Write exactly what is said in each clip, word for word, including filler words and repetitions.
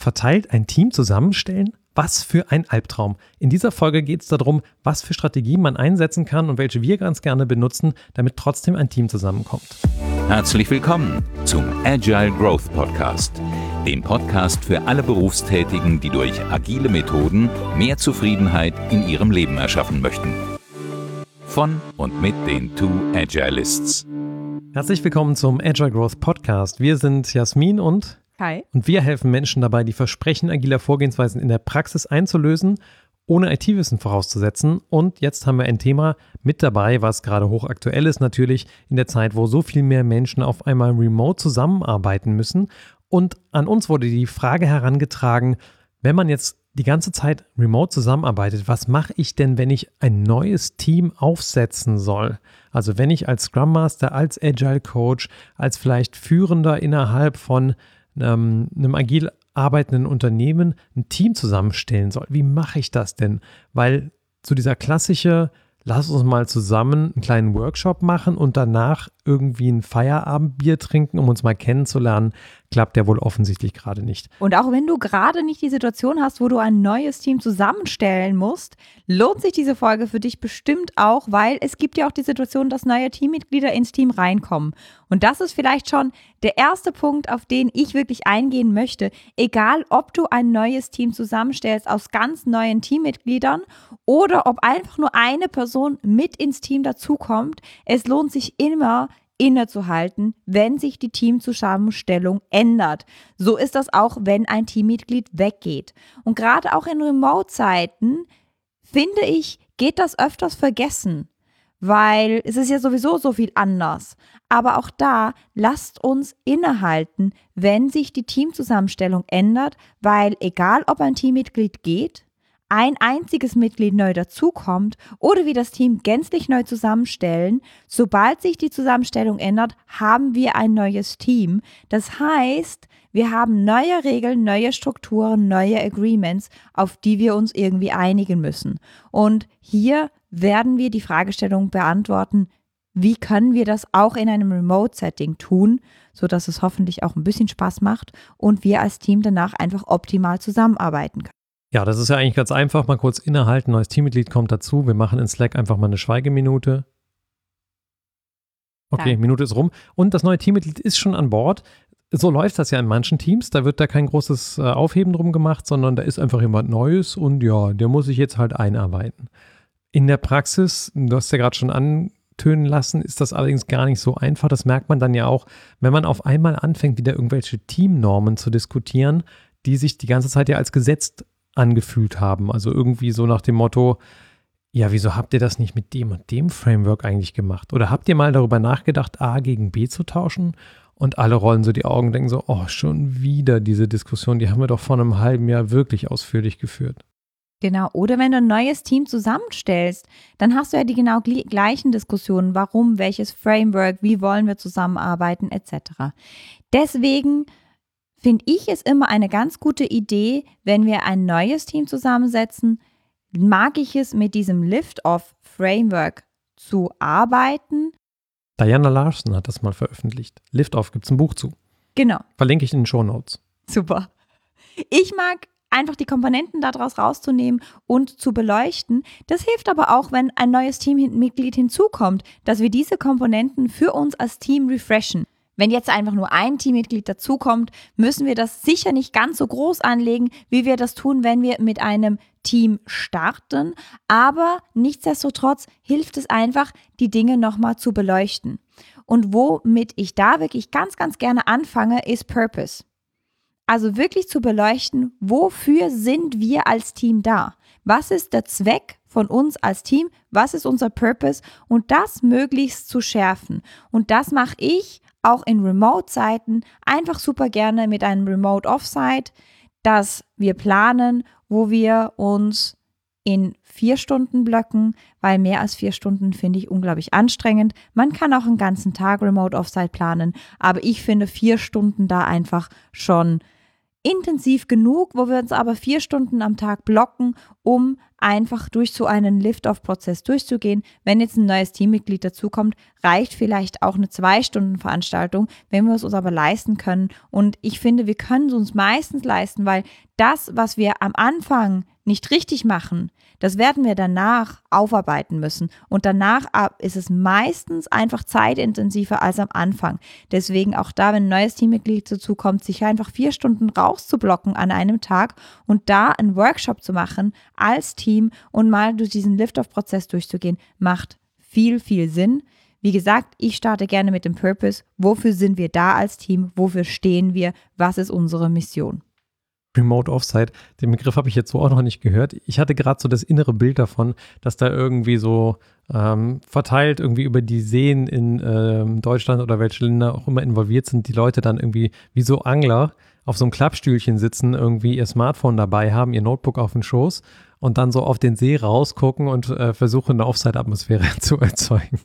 Verteilt ein Team zusammenstellen? Was für ein Albtraum. In dieser Folge geht es darum, was für Strategien man einsetzen kann und welche wir ganz gerne benutzen, damit trotzdem ein Team zusammenkommt. Herzlich willkommen zum Agile Growth Podcast, dem Podcast für alle Berufstätigen, die durch agile Methoden mehr Zufriedenheit in ihrem Leben erschaffen möchten. Von und mit den Two Agilists. Herzlich willkommen zum Agile Growth Podcast. Wir sind Jasmin und Hi. Und wir helfen Menschen dabei, die Versprechen agiler Vorgehensweisen in der Praxis einzulösen, ohne I T-Wissen vorauszusetzen. Und jetzt haben wir ein Thema mit dabei, was gerade hochaktuell ist, natürlich in der Zeit, wo so viel mehr Menschen auf einmal remote zusammenarbeiten müssen. Und an uns wurde die Frage herangetragen, wenn man jetzt die ganze Zeit remote zusammenarbeitet, was mache ich denn, wenn ich ein neues Team aufsetzen soll? Also wenn ich als Scrum Master, als Agile Coach, als vielleicht Führender innerhalb von ähm, einem agil arbeitenden Unternehmen ein Team zusammenstellen soll. Wie mache ich das denn? Weil so dieser klassische, lass uns mal zusammen einen kleinen Workshop machen und danach irgendwie ein Feierabendbier trinken, um uns mal kennenzulernen, klappt ja wohl offensichtlich gerade nicht. Und auch wenn du gerade nicht die Situation hast, wo du ein neues Team zusammenstellen musst, lohnt sich diese Folge für dich bestimmt auch, weil es gibt ja auch die Situation, dass neue Teammitglieder ins Team reinkommen. Und das ist vielleicht schon der erste Punkt, auf den ich wirklich eingehen möchte. Egal, ob du ein neues Team zusammenstellst aus ganz neuen Teammitgliedern oder ob einfach nur eine Person mit ins Team dazukommt, es lohnt sich immer, innezuhalten, wenn sich die Teamzusammenstellung ändert. So ist das auch, wenn ein Teammitglied weggeht. Und gerade auch in Remote-Zeiten, finde ich, geht das öfters vergessen, weil es ist ja sowieso so viel anders. Aber auch da, lasst uns innehalten, wenn sich die Teamzusammenstellung ändert, weil egal, ob ein Teammitglied geht, ein einziges Mitglied neu dazukommt oder wir das Team gänzlich neu zusammenstellen, sobald sich die Zusammenstellung ändert, haben wir ein neues Team. Das heißt, wir haben neue Regeln, neue Strukturen, neue Agreements, auf die wir uns irgendwie einigen müssen. Und hier werden wir die Fragestellung beantworten, wie können wir das auch in einem Remote-Setting tun, sodass es hoffentlich auch ein bisschen Spaß macht und wir als Team danach einfach optimal zusammenarbeiten können. Ja, das ist ja eigentlich ganz einfach. Mal kurz innehalten, neues Teammitglied kommt dazu. Wir machen in Slack einfach mal eine Schweigeminute. Okay, ja. Minute ist rum. Und das neue Teammitglied ist schon an Bord. So läuft das ja in manchen Teams. Da wird da kein großes äh, Aufheben drum gemacht, sondern da ist einfach jemand Neues und ja, der muss sich jetzt halt einarbeiten. In der Praxis, du hast ja gerade schon antönen lassen, ist das allerdings gar nicht so einfach. Das merkt man dann ja auch, wenn man auf einmal anfängt, wieder irgendwelche Teamnormen zu diskutieren, die sich die ganze Zeit ja als Gesetz angefühlt haben. Also irgendwie so nach dem Motto, ja, wieso habt ihr das nicht mit dem und dem Framework eigentlich gemacht? Oder habt ihr mal darüber nachgedacht, A gegen B zu tauschen? Und alle rollen so die Augen und denken so, oh, schon wieder diese Diskussion, die haben wir doch vor einem halben Jahr wirklich ausführlich geführt. Genau, oder wenn du ein neues Team zusammenstellst, dann hast du ja die genau gleichen Diskussionen, warum, welches Framework, wie wollen wir zusammenarbeiten, et cetera. Deswegen finde ich es immer eine ganz gute Idee, wenn wir ein neues Team zusammensetzen, mag ich es mit diesem Lift-Off-Framework zu arbeiten. Diana Larsen hat das mal veröffentlicht. Lift-Off, gibt es ein Buch zu. Genau. Verlinke ich in den Shownotes. Super. Ich mag einfach die Komponenten daraus rauszunehmen und zu beleuchten. Das hilft aber auch, wenn ein neues Teammitglied hinzukommt, dass wir diese Komponenten für uns als Team refreshen. Wenn jetzt einfach nur ein Teammitglied dazukommt, müssen wir das sicher nicht ganz so groß anlegen, wie wir das tun, wenn wir mit einem Team starten. Aber nichtsdestotrotz hilft es einfach, die Dinge nochmal zu beleuchten. Und womit ich da wirklich ganz, ganz gerne anfange, ist Purpose. Also wirklich zu beleuchten, wofür sind wir als Team da? Was ist der Zweck von uns als Team? Was ist unser Purpose? Und das möglichst zu schärfen. Und das mache ich auch in Remote-Zeiten einfach super gerne mit einem Remote-Offsite, dass wir planen, wo wir uns in vier Stunden Blöcken, weil mehr als vier Stunden finde ich unglaublich anstrengend. Man kann auch einen ganzen Tag Remote-Offsite planen, aber ich finde vier Stunden da einfach schon intensiv genug, wo wir uns aber vier Stunden am Tag blocken, um einfach durch so einen Lift-Off-Prozess durchzugehen. Wenn jetzt ein neues Teammitglied dazukommt, reicht vielleicht auch eine Zwei-Stunden-Veranstaltung, wenn wir es uns aber leisten können. Und ich finde, wir können es uns meistens leisten, weil das, was wir am Anfang nicht richtig machen, das werden wir danach aufarbeiten müssen. Und danach ist es meistens einfach zeitintensiver als am Anfang. Deswegen auch da, wenn ein neues Teammitglied dazu kommt, sich einfach vier Stunden rauszublocken an einem Tag und da einen Workshop zu machen als Team und mal durch diesen Lift-Off-Prozess durchzugehen, macht viel, viel Sinn. Wie gesagt, ich starte gerne mit dem Purpose. Wofür sind wir da als Team? Wofür stehen wir? Was ist unsere Mission? Remote Offsite, den Begriff habe ich jetzt so auch noch nicht gehört. Ich hatte gerade so das innere Bild davon, dass da irgendwie so ähm, verteilt irgendwie über die Seen in ähm, Deutschland oder welche Länder auch immer involviert sind, die Leute dann irgendwie wie so Angler auf so einem Klappstühlchen sitzen, irgendwie ihr Smartphone dabei haben, ihr Notebook auf dem Schoß und dann so auf den See rausgucken und äh, versuchen, eine Offsite-Atmosphäre zu erzeugen.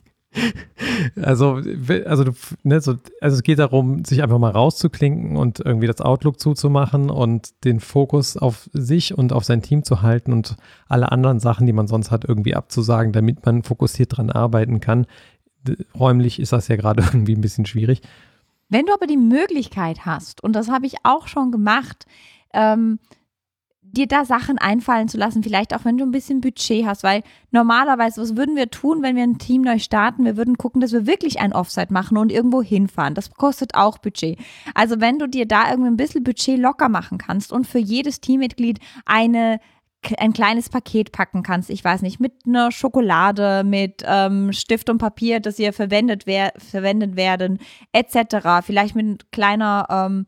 Also, also, ne, so, also es geht darum, sich einfach mal rauszuklinken und irgendwie das Outlook zuzumachen und den Fokus auf sich und auf sein Team zu halten und alle anderen Sachen, die man sonst hat, irgendwie abzusagen, damit man fokussiert dran arbeiten kann. Räumlich ist das ja gerade irgendwie ein bisschen schwierig. Wenn du aber die Möglichkeit hast, und das habe ich auch schon gemacht, ähm, dir da Sachen einfallen zu lassen, vielleicht auch wenn du ein bisschen Budget hast, weil normalerweise, was würden wir tun, wenn wir ein Team neu starten? Wir würden gucken, dass wir wirklich ein Offsite machen und irgendwo hinfahren. Das kostet auch Budget. Also wenn du dir da irgendwie ein bisschen Budget locker machen kannst und für jedes Teammitglied eine ein kleines Paket packen kannst, ich weiß nicht, mit einer Schokolade, mit ähm, Stift und Papier, das ihr verwendet, wer- verwendet werden, et cetera. Vielleicht mit kleiner ähm,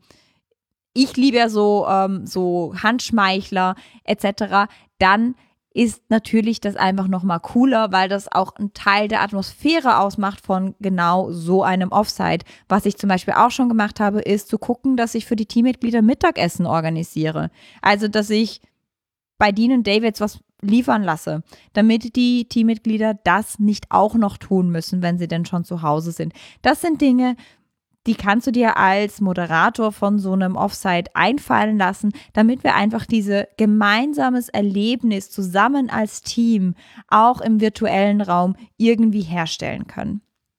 ich liebe ja so, ähm, so Handschmeichler et cetera, dann ist natürlich das einfach nochmal cooler, weil das auch ein Teil der Atmosphäre ausmacht von genau so einem Offsite. Was ich zum Beispiel auch schon gemacht habe, ist zu gucken, dass ich für die Teammitglieder Mittagessen organisiere. Also, dass ich bei Dean und Davids was liefern lasse, damit die Teammitglieder das nicht auch noch tun müssen, wenn sie denn schon zu Hause sind. Das sind Dinge, die kannst du dir als Moderator von so einem Offsite einfallen lassen, damit wir einfach dieses gemeinsames Erlebnis zusammen als Team auch im virtuellen Raum irgendwie herstellen können.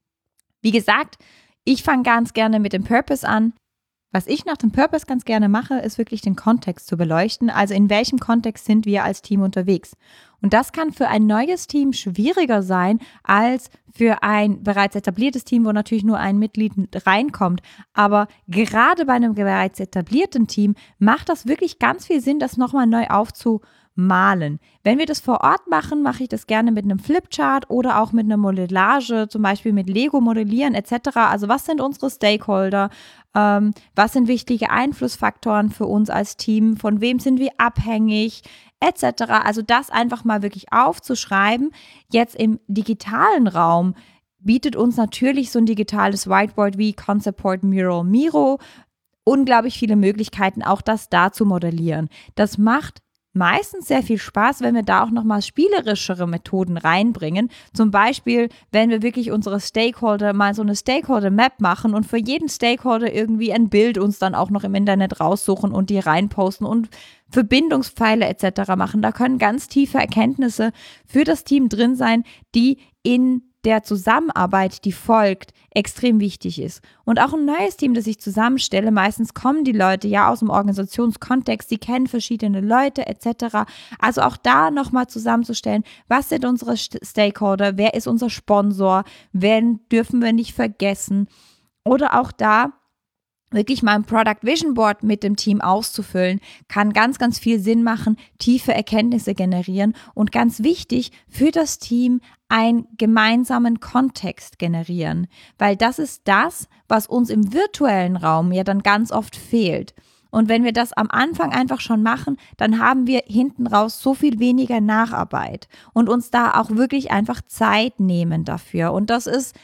Wie gesagt, ich fange ganz gerne mit dem Purpose an. Was ich nach dem Purpose ganz gerne mache, ist wirklich den Kontext zu beleuchten. Also in welchem Kontext sind wir als Team unterwegs? Und das kann für ein neues Team schwieriger sein als für ein bereits etabliertes Team, wo natürlich nur ein Mitglied reinkommt. Aber gerade bei einem bereits etablierten Team macht das wirklich ganz viel Sinn, das nochmal neu aufzumalen. Wenn wir das vor Ort machen, mache ich das gerne mit einem Flipchart oder auch mit einer Modellage, zum Beispiel mit Lego modellieren et cetera. Also was sind unsere Stakeholder? Ähm, was sind wichtige Einflussfaktoren für uns als Team? Von wem sind wir abhängig? et cetera. Also das einfach mal wirklich aufzuschreiben. Jetzt im digitalen Raum bietet uns natürlich so ein digitales Whiteboard wie Conceptboard Mural Miro unglaublich viele Möglichkeiten, auch das da zu modellieren. Das macht meistens sehr viel Spaß, wenn wir da auch nochmal spielerischere Methoden reinbringen. Zum Beispiel, wenn wir wirklich unsere Stakeholder mal so eine Stakeholder-Map machen und für jeden Stakeholder irgendwie ein Bild uns dann auch noch im Internet raussuchen und die reinposten und Verbindungspfeile et cetera machen. Da können ganz tiefe Erkenntnisse für das Team drin sein, die in der Zusammenarbeit, die folgt, extrem wichtig ist. Und auch ein neues Team, das ich zusammenstelle, meistens kommen die Leute ja aus dem Organisationskontext, sie kennen verschiedene Leute et cetera. Also auch da nochmal zusammenzustellen, was sind unsere Stakeholder, wer ist unser Sponsor, wen dürfen wir nicht vergessen. Oder auch da wirklich mal ein Product Vision Board mit dem Team auszufüllen, kann ganz, ganz viel Sinn machen, tiefe Erkenntnisse generieren und ganz wichtig für das Team einen gemeinsamen Kontext generieren, weil das ist das, was uns im virtuellen Raum ja dann ganz oft fehlt. Und wenn wir das am Anfang einfach schon machen, dann haben wir hinten raus so viel weniger Nacharbeit und uns da auch wirklich einfach Zeit nehmen dafür. Und das ist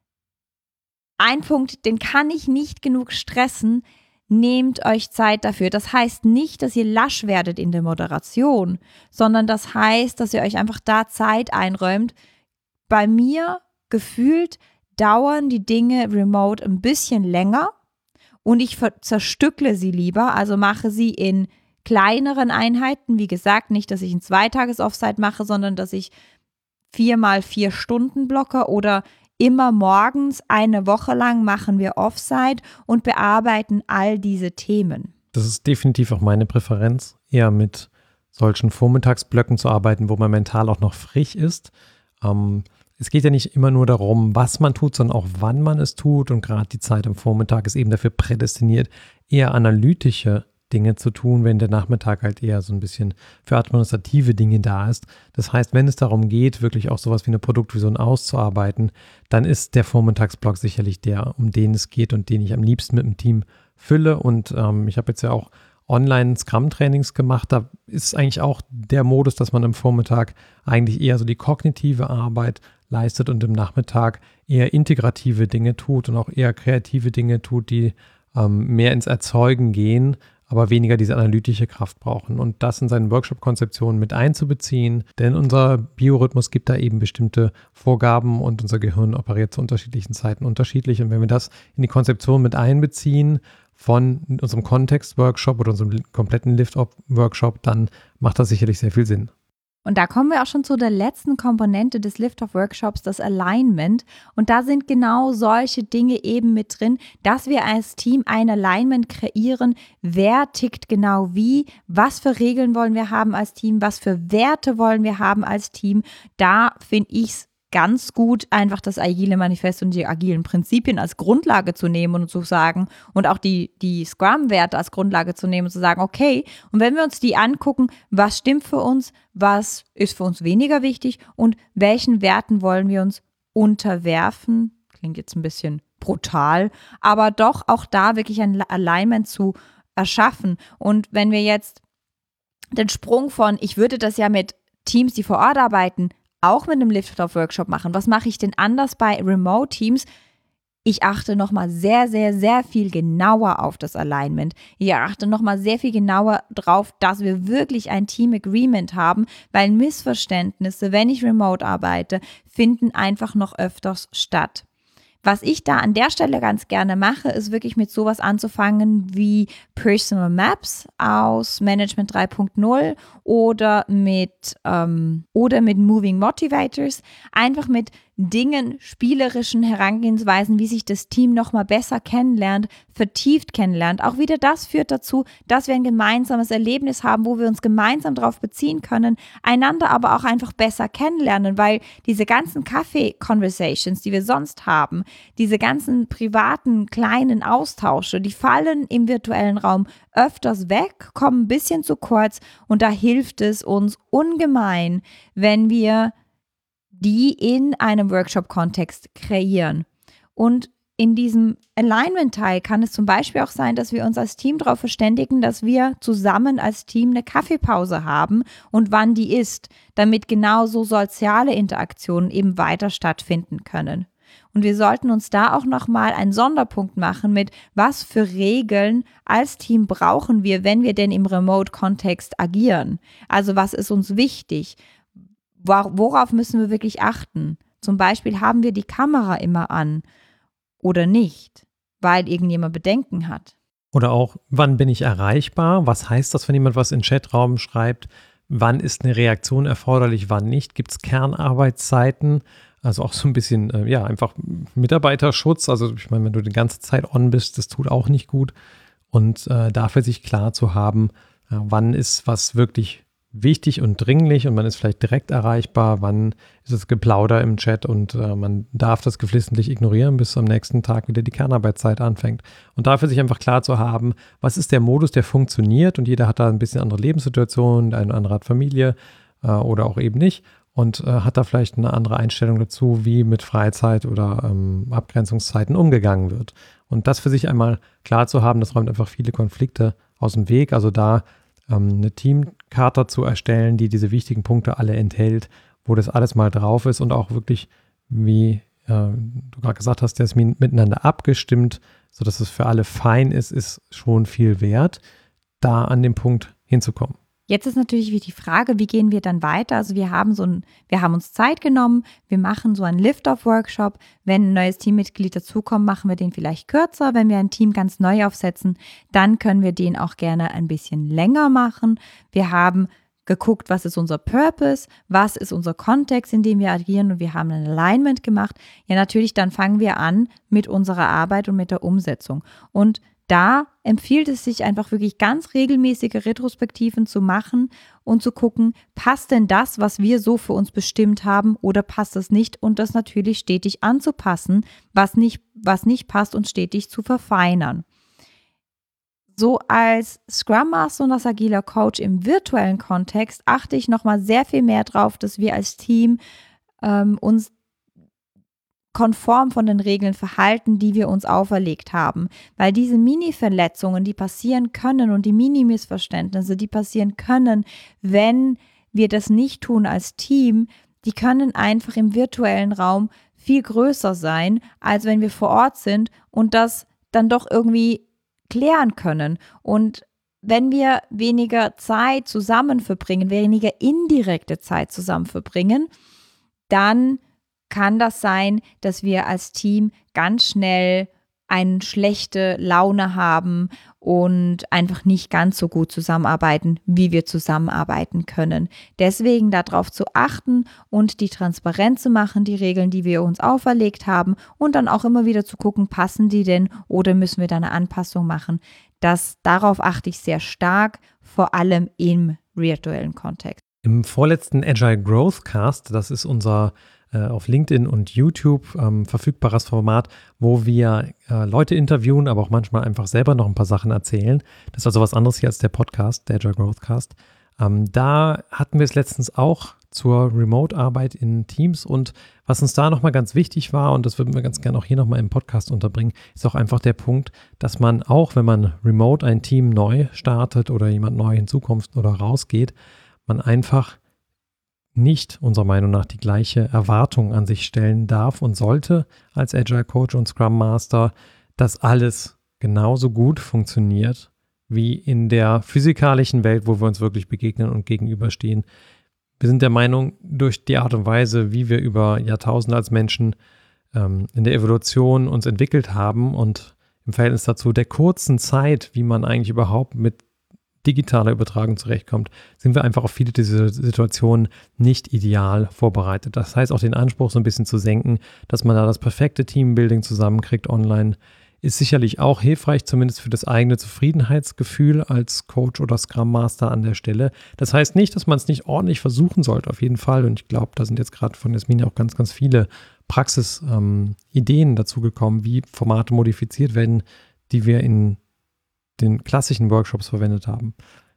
ein Punkt, den kann ich nicht genug stressen. Nehmt euch Zeit dafür. Das heißt nicht, dass ihr lasch werdet in der Moderation, sondern das heißt, dass ihr euch einfach da Zeit einräumt. Bei mir gefühlt dauern die Dinge remote ein bisschen länger und ich zerstückle sie lieber, also mache sie in kleineren Einheiten. Wie gesagt, nicht, dass ich ein Zweitages-Offsite mache, sondern dass ich viermal vier Stunden blocke oder immer morgens eine Woche lang machen wir Offsite und bearbeiten all diese Themen. Das ist definitiv auch meine Präferenz, eher mit solchen Vormittagsblöcken zu arbeiten, wo man mental auch noch frisch ist. Ähm, es geht ja nicht immer nur darum, was man tut, sondern auch wann man es tut. Und gerade die Zeit am Vormittag ist eben dafür prädestiniert, eher analytische Dinge zu tun, wenn der Nachmittag halt eher so ein bisschen für administrative Dinge da ist. Das heißt, wenn es darum geht, wirklich auch sowas wie eine Produktvision auszuarbeiten, dann ist der Vormittagsblock sicherlich der, um den es geht und den ich am liebsten mit dem Team fülle. Und ähm, ich habe jetzt ja auch Online-Scrum-Trainings gemacht. Da ist eigentlich auch der Modus, dass man am Vormittag eigentlich eher so die kognitive Arbeit leistet und im Nachmittag eher integrative Dinge tut und auch eher kreative Dinge tut, die ähm, mehr ins Erzeugen gehen, aber weniger diese analytische Kraft brauchen. Und das in seinen Workshop-Konzeptionen mit einzubeziehen, denn unser Biorhythmus gibt da eben bestimmte Vorgaben und unser Gehirn operiert zu unterschiedlichen Zeiten unterschiedlich. Und wenn wir das in die Konzeption mit einbeziehen von unserem Kontext-Workshop oder unserem kompletten Lift-Off-Workshop, dann macht das sicherlich sehr viel Sinn. Und da kommen wir auch schon zu der letzten Komponente des Lift-Off-Workshops, das Alignment. Und da sind genau solche Dinge eben mit drin, dass wir als Team ein Alignment kreieren. Wer tickt genau wie? Was für Regeln wollen wir haben als Team? Was für Werte wollen wir haben als Team? Da finde ich es ganz gut, einfach das Agile Manifest und die agilen Prinzipien als Grundlage zu nehmen und zu sagen und auch die, die Scrum-Werte als Grundlage zu nehmen und zu sagen, okay, und wenn wir uns die angucken, was stimmt für uns, was ist für uns weniger wichtig und welchen Werten wollen wir uns unterwerfen, klingt jetzt ein bisschen brutal, aber doch auch da wirklich ein Alignment zu erschaffen. Und wenn wir jetzt den Sprung von, ich würde das ja mit Teams, die vor Ort arbeiten, auch mit einem Lift-Off-Workshop machen. Was mache ich denn anders bei Remote-Teams? Ich achte nochmal sehr, sehr, sehr viel genauer auf das Alignment. Ich achte nochmal sehr viel genauer drauf, dass wir wirklich ein Team-Agreement haben, weil Missverständnisse, wenn ich remote arbeite, finden einfach noch öfters statt. Was ich da an der Stelle ganz gerne mache, ist wirklich mit sowas anzufangen wie Personal Maps aus Management drei Punkt null oder mit, ähm, oder mit Moving Motivators, einfach mit Dingen, spielerischen Herangehensweisen, wie sich das Team nochmal besser kennenlernt, vertieft kennenlernt. Auch wieder das führt dazu, dass wir ein gemeinsames Erlebnis haben, wo wir uns gemeinsam darauf beziehen können, einander aber auch einfach besser kennenlernen, weil diese ganzen Kaffee-Conversations, die wir sonst haben, diese ganzen privaten kleinen Austausche, die fallen im virtuellen Raum öfters weg, kommen ein bisschen zu kurz und da hilft es uns ungemein, wenn wir die in einem Workshop-Kontext kreieren. Und in diesem Alignment-Teil kann es zum Beispiel auch sein, dass wir uns als Team darauf verständigen, dass wir zusammen als Team eine Kaffeepause haben und wann die ist, damit genau so soziale Interaktionen eben weiter stattfinden können. Und wir sollten uns da auch nochmal einen Sonderpunkt machen mit, was für Regeln als Team brauchen wir, wenn wir denn im Remote-Kontext agieren. Also was ist uns wichtig? Worauf müssen wir wirklich achten? Zum Beispiel, haben wir die Kamera immer an oder nicht, weil irgendjemand Bedenken hat. Oder auch, wann bin ich erreichbar? Was heißt das, wenn jemand was in den Chatraum schreibt? Wann ist eine Reaktion erforderlich, wann nicht? Gibt es Kernarbeitszeiten? Also auch so ein bisschen, äh, ja, einfach Mitarbeiterschutz. Also ich meine, wenn du die ganze Zeit on bist, das tut auch nicht gut. Und äh, dafür sich klar zu haben, ja, wann ist was wirklich wichtig und dringlich und man ist vielleicht direkt erreichbar, wann ist es Geplauder im Chat und äh, man darf das geflissentlich ignorieren, bis am nächsten Tag wieder die Kernarbeitszeit anfängt. Und dafür sich einfach klar zu haben, was ist der Modus, der funktioniert und jeder hat da ein bisschen andere Lebenssituation, eine andere hat Familie äh, oder auch eben nicht und äh, hat da vielleicht eine andere Einstellung dazu, wie mit Freizeit oder ähm, Abgrenzungszeiten umgegangen wird. Und das für sich einmal klar zu haben, das räumt einfach viele Konflikte aus dem Weg. Also da eine Teamcharta zu erstellen, die diese wichtigen Punkte alle enthält, wo das alles mal drauf ist und auch wirklich, wie äh, du gerade gesagt hast, Jasmin, miteinander abgestimmt, sodass es für alle fein ist, ist schon viel wert, da an dem Punkt hinzukommen. Jetzt ist natürlich die Frage, wie gehen wir dann weiter? Also wir haben so ein, wir haben uns Zeit genommen, wir machen so einen Lift-Off-Workshop. Wenn ein neues Teammitglied dazukommt, machen wir den vielleicht kürzer. Wenn wir ein Team ganz neu aufsetzen, dann können wir den auch gerne ein bisschen länger machen. Wir haben geguckt, was ist unser Purpose, was ist unser Kontext, in dem wir agieren, und wir haben ein Alignment gemacht. Ja, natürlich, dann fangen wir an mit unserer Arbeit und mit der Umsetzung. Und da empfiehlt es sich einfach wirklich ganz regelmäßige Retrospektiven zu machen und zu gucken, passt denn das, was wir so für uns bestimmt haben, oder passt es nicht, und das natürlich stetig anzupassen, was nicht, was nicht passt, und stetig zu verfeinern. So als Scrum Master und als agiler Coach im virtuellen Kontext achte ich nochmal sehr viel mehr drauf, dass wir als Team ähm, uns konform von den Regeln verhalten, die wir uns auferlegt haben. Weil diese Mini-Verletzungen, die passieren können, und die Mini-Missverständnisse, die passieren können, wenn wir das nicht tun als Team, die können einfach im virtuellen Raum viel größer sein, als wenn wir vor Ort sind und das dann doch irgendwie klären können. Und wenn wir weniger Zeit zusammen verbringen, weniger indirekte Zeit zusammen verbringen, dann kann das sein, dass wir als Team ganz schnell eine schlechte Laune haben und einfach nicht ganz so gut zusammenarbeiten, wie wir zusammenarbeiten können. Deswegen darauf zu achten und die transparent zu machen, die Regeln, die wir uns auferlegt haben, und dann auch immer wieder zu gucken, passen die denn oder müssen wir da eine Anpassung machen. Das, darauf achte ich sehr stark, vor allem im virtuellen Kontext. Im vorletzten Agile Growth Cast, das ist unser äh, auf LinkedIn und YouTube ähm, verfügbares Format, wo wir äh, Leute interviewen, aber auch manchmal einfach selber noch ein paar Sachen erzählen. Das ist also was anderes hier als der Podcast, der Agile Growth Cast. Ähm, da hatten wir es letztens auch zur Remote-Arbeit in Teams, und was uns da nochmal ganz wichtig war, und das würden wir ganz gerne auch hier nochmal im Podcast unterbringen, ist auch einfach der Punkt, dass man auch, wenn man remote ein Team neu startet oder jemand neu hinzukommt oder rausgeht, man einfach nicht, unserer Meinung nach, die gleiche Erwartung an sich stellen darf und sollte als Agile Coach und Scrum Master, dass alles genauso gut funktioniert wie in der physikalischen Welt, wo wir uns wirklich begegnen und gegenüberstehen. Wir sind der Meinung, durch die Art und Weise, wie wir über Jahrtausende als Menschen ähm, in der Evolution uns entwickelt haben und im Verhältnis dazu der kurzen Zeit, wie man eigentlich überhaupt mit digitaler Übertragung zurechtkommt, sind wir einfach auf viele dieser Situationen nicht ideal vorbereitet. Das heißt, auch den Anspruch so ein bisschen zu senken, dass man da das perfekte Teambuilding zusammenkriegt online, ist sicherlich auch hilfreich, zumindest für das eigene Zufriedenheitsgefühl als Coach oder Scrum Master an der Stelle. Das heißt nicht, dass man es nicht ordentlich versuchen sollte, auf jeden Fall. Und ich glaube, da sind jetzt gerade von Jasmin auch ganz, ganz viele Praxisideen ähm, dazu gekommen, wie Formate modifiziert werden, die wir in den klassischen Workshops verwendet haben.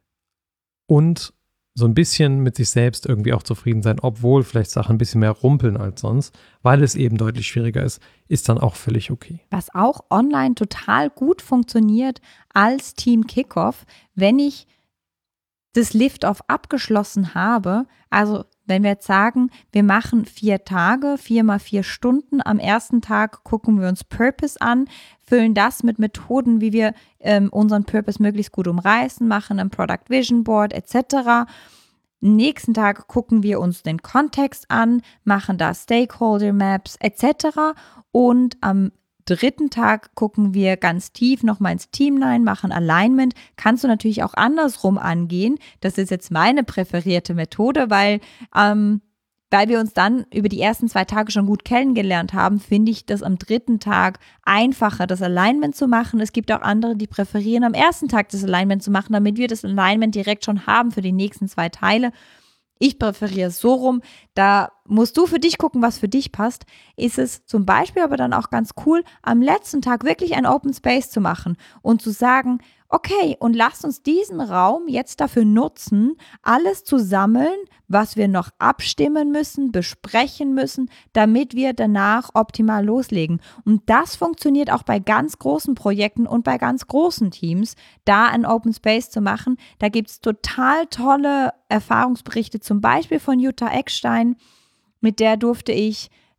Und so ein bisschen mit sich selbst irgendwie auch zufrieden sein, obwohl vielleicht Sachen ein bisschen mehr rumpeln als sonst, weil es eben deutlich schwieriger ist, ist dann auch völlig okay. Was auch online total gut funktioniert als Team Kickoff, wenn ich das Lift-Off abgeschlossen habe, also wenn wir jetzt sagen, wir machen vier Tage, vier mal vier Stunden, am ersten Tag gucken wir uns Purpose an, füllen das mit Methoden, wie wir ähm, unseren Purpose möglichst gut umreißen, machen ein Product Vision Board et cetera. Nächsten Tag gucken wir uns den Kontext an, machen da Stakeholder Maps et cetera. Und am dritten Tag gucken wir ganz tief nochmal ins Team rein, machen Alignment. Kannst du natürlich auch andersrum angehen. Das ist jetzt meine präferierte Methode, weil, ähm, weil wir uns dann über die ersten zwei Tage schon gut kennengelernt haben, finde ich das am dritten Tag einfacher, das Alignment zu machen. Es gibt auch andere, die präferieren, am ersten Tag das Alignment zu machen, damit wir das Alignment direkt schon haben für die nächsten zwei Teile. Ich präferiere es so rum, da musst du für dich gucken, was für dich passt. Ist es zum Beispiel aber dann auch ganz cool, am letzten Tag wirklich ein Open Space zu machen und zu sagen, okay, und lasst uns diesen Raum jetzt dafür nutzen, alles zu sammeln, was wir noch abstimmen müssen, besprechen müssen, damit wir danach optimal loslegen. Und das funktioniert auch bei ganz großen Projekten und bei ganz großen Teams, da ein Open Space zu machen. Da gibt es total tolle Erfahrungsberichte, zum Beispiel von Jutta Eckstein, mit der durfte ich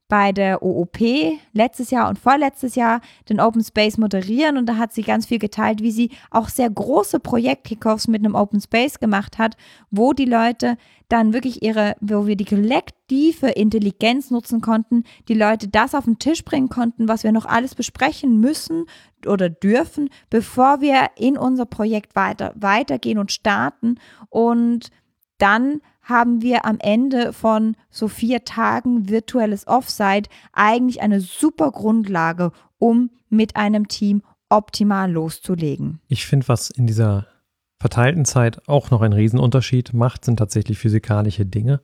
bei der O O P letztes Jahr und vorletztes Jahr den Open Space moderieren und da hat sie ganz viel geteilt, wie sie auch sehr große Projekt-Kickoffs mit einem Open Space gemacht hat, wo die Leute dann wirklich ihre, wo wir die kollektive Intelligenz nutzen konnten, die Leute das auf den Tisch bringen konnten, was wir noch alles besprechen müssen oder dürfen, bevor wir in unser Projekt weiter, weitergehen und starten. Und dann haben wir am Ende von so vier Tagen virtuelles Offsite eigentlich eine super Grundlage, um mit einem Team optimal loszulegen. Ich finde, was in dieser verteilten Zeit auch noch einen Riesenunterschied macht, sind tatsächlich physikalische Dinge.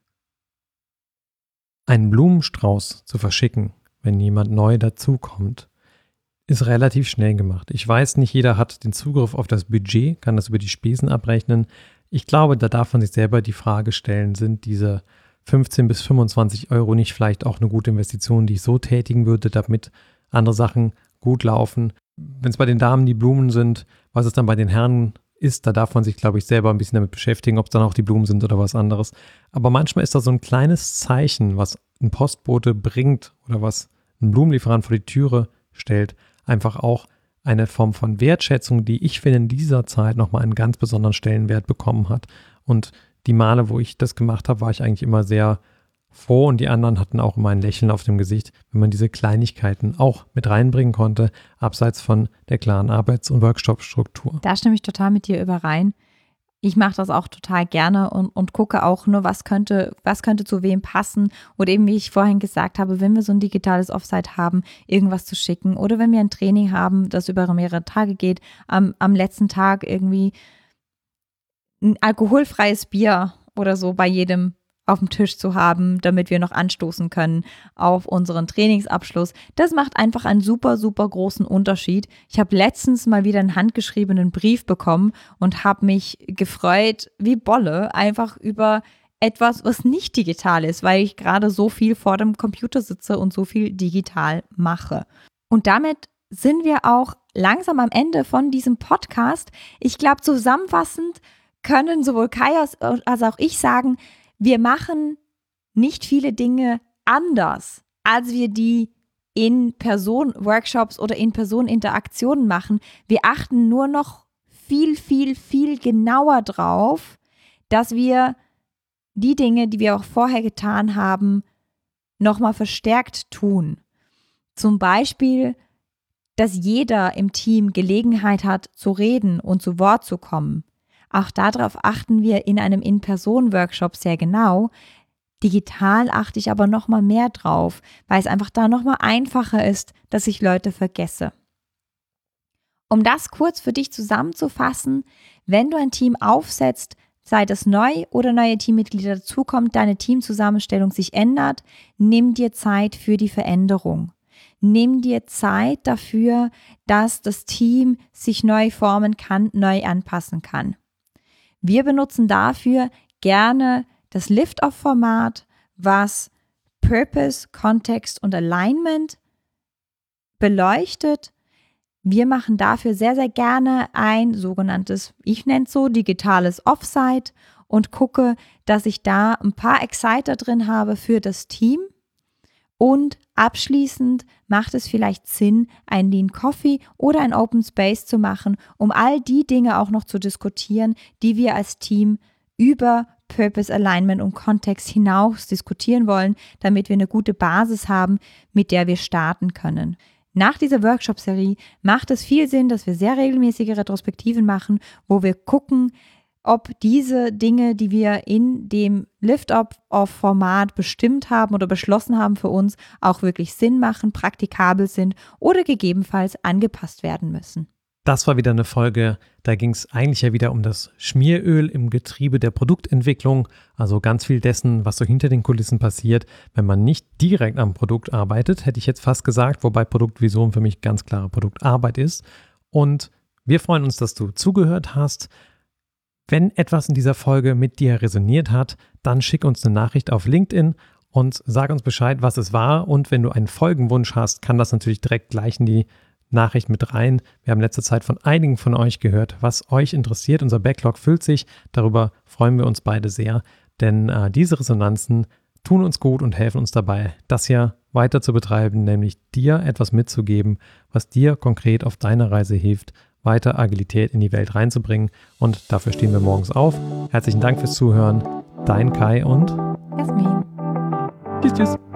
Einen Blumenstrauß zu verschicken, wenn jemand neu dazukommt, ist relativ schnell gemacht. Ich weiß, nicht jeder hat den Zugriff auf das Budget, kann das über die Spesen abrechnen. Ich glaube, da darf man sich selber die Frage stellen, sind diese fünfzehn bis fünfundzwanzig Euro nicht vielleicht auch eine gute Investition, die ich so tätigen würde, damit andere Sachen gut laufen. Wenn es bei den Damen die Blumen sind, was es dann bei den Herren ist, da darf man sich, glaube ich, selber ein bisschen damit beschäftigen, ob es dann auch die Blumen sind oder was anderes. Aber manchmal ist da so ein kleines Zeichen, was ein Postbote bringt oder was ein Blumenlieferant vor die Türe stellt, einfach auch eine Form von Wertschätzung, die ich finde in dieser Zeit nochmal einen ganz besonderen Stellenwert bekommen hat. Und die Male, wo ich das gemacht habe, war ich eigentlich immer sehr froh und die anderen hatten auch immer ein Lächeln auf dem Gesicht, wenn man diese Kleinigkeiten auch mit reinbringen konnte, abseits von der klaren Arbeits- und Workshop-Struktur. Da stimme ich total mit dir überein. Ich mache das auch total gerne und, und gucke auch nur, was könnte, was könnte zu wem passen. Oder eben, wie ich vorhin gesagt habe, wenn wir so ein digitales Offsite haben, irgendwas zu schicken. Oder wenn wir ein Training haben, das über mehrere Tage geht, am, am letzten Tag irgendwie ein alkoholfreies Bier oder so bei jedem auf dem Tisch zu haben, damit wir noch anstoßen können auf unseren Trainingsabschluss. Das macht einfach einen super, super großen Unterschied. Ich habe letztens mal wieder einen handgeschriebenen Brief bekommen und habe mich gefreut wie Bolle einfach über etwas, was nicht digital ist, weil ich gerade so viel vor dem Computer sitze und so viel digital mache. Und damit sind wir auch langsam am Ende von diesem Podcast. Ich glaube, zusammenfassend können sowohl Kai als auch ich sagen, wir machen nicht viele Dinge anders, als wir die in Person-Workshops oder in Person-Interaktionen machen. Wir achten nur noch viel, viel, viel genauer drauf, dass wir die Dinge, die wir auch vorher getan haben, nochmal verstärkt tun. Zum Beispiel, dass jeder im Team Gelegenheit hat, zu reden und zu Wort zu kommen. Auch darauf achten wir in einem In-Person-Workshop sehr genau. Digital achte ich aber nochmal mehr drauf, weil es einfach da nochmal einfacher ist, dass ich Leute vergesse. Um das kurz für dich zusammenzufassen, wenn du ein Team aufsetzt, sei das neu oder neue Teammitglieder dazukommt, deine Teamzusammenstellung sich ändert, nimm dir Zeit für die Veränderung. Nimm dir Zeit dafür, dass das Team sich neu formen kann, neu anpassen kann. Wir benutzen dafür gerne das Lift-Off-Format, was Purpose, Kontext und Alignment beleuchtet. Wir machen dafür sehr, sehr gerne ein sogenanntes, ich nenne es so, digitales Offsite und gucke, dass ich da ein paar Exciter drin habe für das Team. Und abschließend macht es vielleicht Sinn, ein Lean Coffee oder ein Open Space zu machen, um all die Dinge auch noch zu diskutieren, die wir als Team über Purpose, Alignment und Kontext hinaus diskutieren wollen, damit wir eine gute Basis haben, mit der wir starten können. Nach dieser Workshop-Serie macht es viel Sinn, dass wir sehr regelmäßige Retrospektiven machen, wo wir gucken, ob diese Dinge, die wir in dem Lift-Off-Format bestimmt haben oder beschlossen haben für uns, auch wirklich Sinn machen, praktikabel sind oder gegebenenfalls angepasst werden müssen. Das war wieder eine Folge, da ging es eigentlich ja wieder um das Schmieröl im Getriebe der Produktentwicklung, also ganz viel dessen, was so hinter den Kulissen passiert, wenn man nicht direkt am Produkt arbeitet, hätte ich jetzt fast gesagt, wobei Produktvision für mich ganz klare Produktarbeit ist. Und wir freuen uns, dass du zugehört hast. Wenn etwas in dieser Folge mit dir resoniert hat, dann schick uns eine Nachricht auf LinkedIn und sag uns Bescheid, was es war. Und wenn du einen Folgenwunsch hast, kann das natürlich direkt gleich in die Nachricht mit rein. Wir haben in letzter Zeit von einigen von euch gehört, was euch interessiert. Unser Backlog füllt sich. Darüber freuen wir uns beide sehr, denn äh, diese Resonanzen tun uns gut und helfen uns dabei, das hier weiter zu betreiben, nämlich dir etwas mitzugeben, was dir konkret auf deiner Reise hilft, weiter Agilität in die Welt reinzubringen. Und dafür stehen wir morgens auf. Herzlichen Dank fürs Zuhören. Dein Kai und Jasmin. Tschüss, tschüss.